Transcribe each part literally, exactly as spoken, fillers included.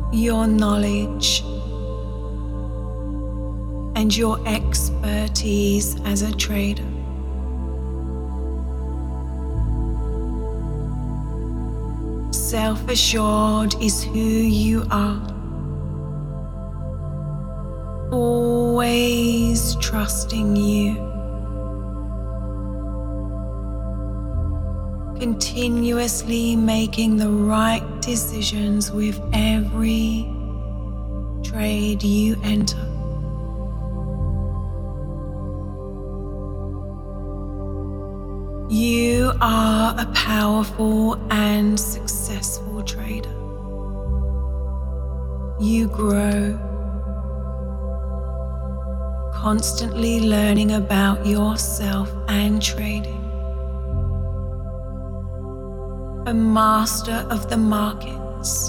your knowledge and your expertise as a trader. Self-assured is who you are, always trusting you, continuously making the right decisions with every trade you enter. You are a powerful and successful trader. You grow, constantly learning about yourself and trading. A master of the markets.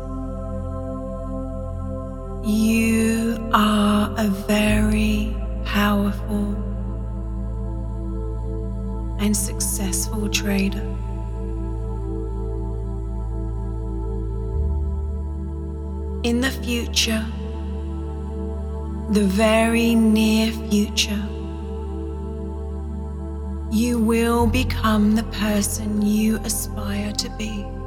You are a very powerful and successful trader. In the future, the very near future, you will become the person you aspire to be.